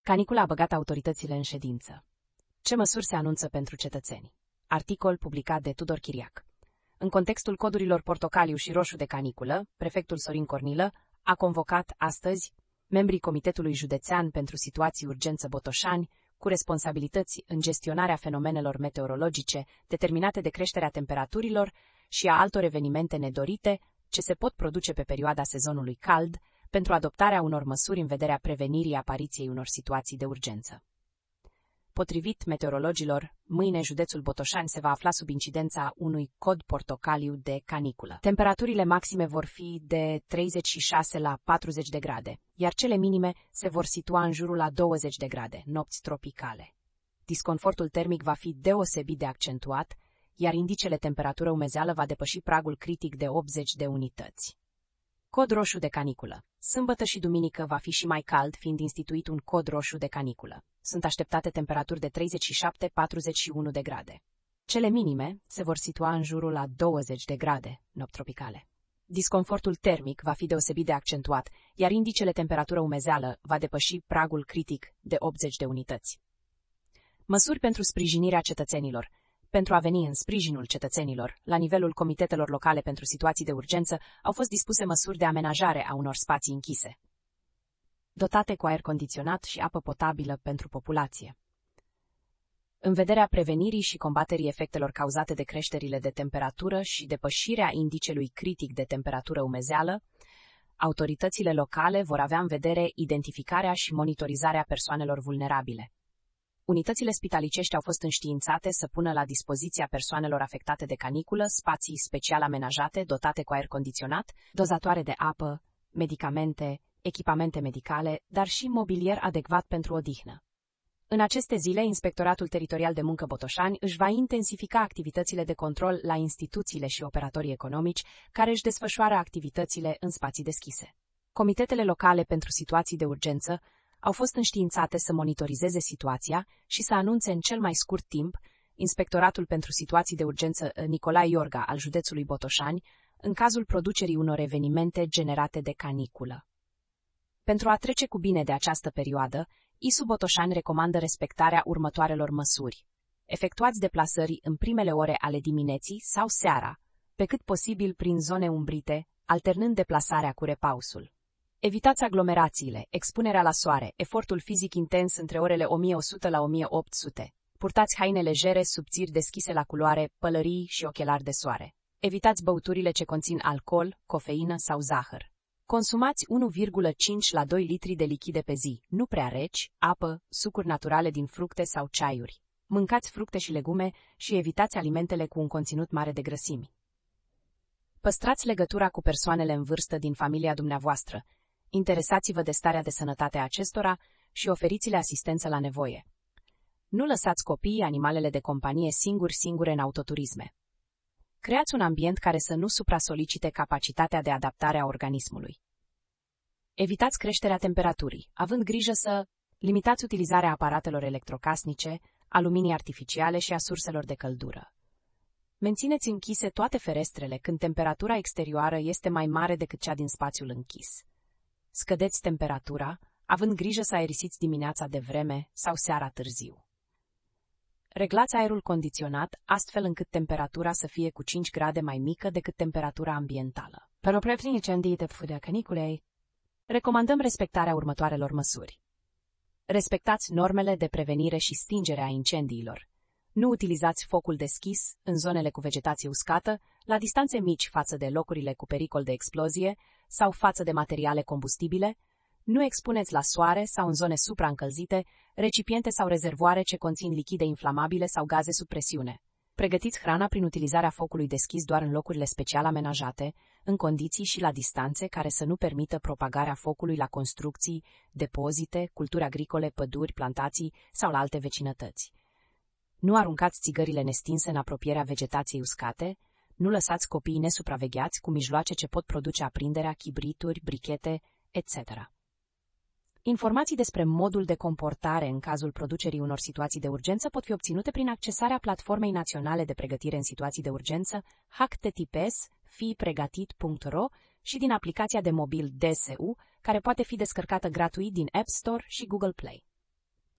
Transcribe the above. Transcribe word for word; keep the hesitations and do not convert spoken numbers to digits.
Canicula a băgat autoritățile în ședință. Ce măsuri se anunță pentru cetățeni? Articol publicat de Tudor Chiriac. În contextul codurilor portocaliu și roșu de caniculă, prefectul Sorin Cornilă a convocat astăzi membrii Comitetului Județean pentru Situații Urgență Botoșani cu responsabilități în gestionarea fenomenelor meteorologice determinate de creșterea temperaturilor și a altor evenimente nedorite ce se pot produce pe perioada sezonului cald, pentru adoptarea unor măsuri în vederea prevenirii apariției unor situații de urgență. Potrivit meteorologilor, mâine județul Botoșani se va afla sub incidența unui cod portocaliu de caniculă. Temperaturile maxime vor fi de treizeci și șase la patruzeci de grade, iar cele minime se vor situa în jurul la douăzeci de grade, nopți tropicale. Disconfortul termic va fi deosebit de accentuat, iar indicele temperatură-umezeală va depăși pragul critic de optzeci de unități. Cod roșu de caniculă. Sâmbătă și duminică va fi și mai cald, fiind instituit un cod roșu de caniculă. Sunt așteptate temperaturi de treizeci și șapte la patruzeci și unu de grade. Cele minime se vor situa în jurul la douăzeci de grade, nopți tropicale. Disconfortul termic va fi deosebit de accentuat, iar indicele temperatură-umezeală va depăși pragul critic de optzeci de unități. Măsuri pentru sprijinirea cetățenilor. Pentru a veni în sprijinul cetățenilor, la nivelul comitetelor locale pentru situații de urgență, au fost dispuse măsuri de amenajare a unor spații închise, dotate cu aer condiționat și apă potabilă pentru populație. În vederea prevenirii și combaterii efectelor cauzate de creșterile de temperatură și depășirea indicelui critic de temperatură umezeală, autoritățile locale vor avea în vedere identificarea și monitorizarea persoanelor vulnerabile. Unitățile spitalicești au fost înștiințate să pună la dispoziția persoanelor afectate de caniculă spații special amenajate, dotate cu aer condiționat, dozatoare de apă, medicamente, echipamente medicale, dar și mobilier adecvat pentru odihnă. În aceste zile, Inspectoratul Teritorial de Muncă Botoșani își va intensifica activitățile de control la instituțiile și operatorii economici care își desfășoară activitățile în spații deschise. Comitetele locale pentru situații de urgență au fost înștiințate să monitorizeze situația și să anunțe în cel mai scurt timp Inspectoratul pentru Situații de Urgență Nicolae Iorga al județului Botoșani în cazul producerii unor evenimente generate de caniculă. Pentru a trece cu bine de această perioadă, I S U Botoșani recomandă respectarea următoarelor măsuri. Efectuați deplasări în primele ore ale dimineții sau seara, pe cât posibil prin zone umbrite, alternând deplasarea cu repausul. Evitați aglomerațiile, expunerea la soare, efortul fizic intens între orele o mie o sută la o mie opt sute. Purtați haine legere, subțiri, deschise la culoare, pălării și ochelari de soare. Evitați băuturile ce conțin alcool, cofeină sau zahăr. Consumați unu virgulă cinci la doi litri de lichide pe zi, nu prea reci, apă, sucuri naturale din fructe sau ceaiuri. Mâncați fructe și legume și evitați alimentele cu un conținut mare de grăsimi. Păstrați legătura cu persoanele în vârstă din familia dumneavoastră. Interesați-vă de starea de sănătate a acestora și oferiți-le asistență la nevoie. Nu lăsați copiii, animalele de companie singuri singure în autoturisme. Creați un ambient care să nu supra-solicite capacitatea de adaptare a organismului. Evitați creșterea temperaturii, având grijă să limitați utilizarea aparatelor electrocasnice, a luminii artificiale și a surselor de căldură. Mențineți închise toate ferestrele când temperatura exterioară este mai mare decât cea din spațiul închis. Scădeți temperatura, având grijă să aerisiți dimineața de vreme sau seara târziu. Reglați aerul condiționat, astfel încât temperatura să fie cu cinci grade mai mică decât temperatura ambientală. Pentru a preveni incendii de fugia caniculei, recomandăm respectarea următoarelor măsuri. Respectați normele de prevenire și stingere a incendiilor. Nu utilizați focul deschis în zonele cu vegetație uscată, la distanțe mici față de locurile cu pericol de explozie sau față de materiale combustibile. Nu expuneți la soare sau în zone supraîncălzite recipiente sau rezervoare ce conțin lichide inflamabile sau gaze sub presiune. Pregătiți hrana prin utilizarea focului deschis doar în locurile special amenajate, în condiții și la distanțe care să nu permită propagarea focului la construcții, depozite, culturi agricole, păduri, plantații sau la alte vecinătăți. Nu aruncați țigările nestinse în apropierea vegetației uscate, nu lăsați copiii nesupravegheați cu mijloace ce pot produce aprinderea, chibrituri, brichete, et cetera. Informații despre modul de comportare în cazul producerii unor situații de urgență pot fi obținute prin accesarea Platformei Naționale de Pregătire în Situații de Urgență, h t t p s fi pregătit punct r o, și din aplicația de mobil D S U, care poate fi descărcată gratuit din App Store și Google Play.